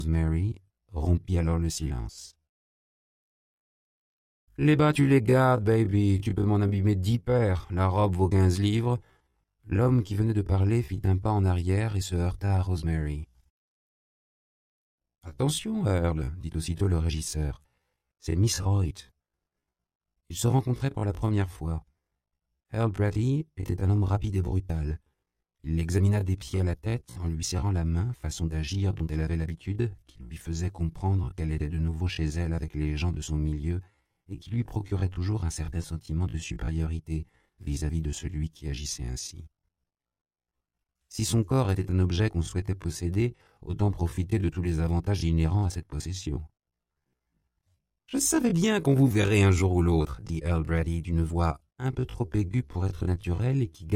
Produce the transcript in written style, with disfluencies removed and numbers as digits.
Rosemary rompit alors le silence. « Les bas, tu les gardes, baby, tu peux m'en abîmer 10 paires, la robe vaut 15 livres. » L'homme qui venait de parler fit un pas en arrière et se heurta à Rosemary. « Attention, Earl, dit aussitôt le régisseur. C'est Miss Hoyt. » Ils se rencontraient pour la première fois. Earl Brady était un homme rapide et brutal. Il l'examina des pieds à la tête en lui serrant la main, façon d'agir dont elle avait l'habitude, qui lui faisait comprendre qu'elle était de nouveau chez elle avec les gens de son milieu et qui lui procurait toujours un certain sentiment de supériorité vis-à-vis de celui qui agissait ainsi. Si son corps était un objet qu'on souhaitait posséder, autant profiter de tous les avantages inhérents à cette possession. « Je savais bien qu'on vous verrait un jour ou l'autre, dit Earl Brady d'une voix un peu trop aiguë pour être naturelle et qui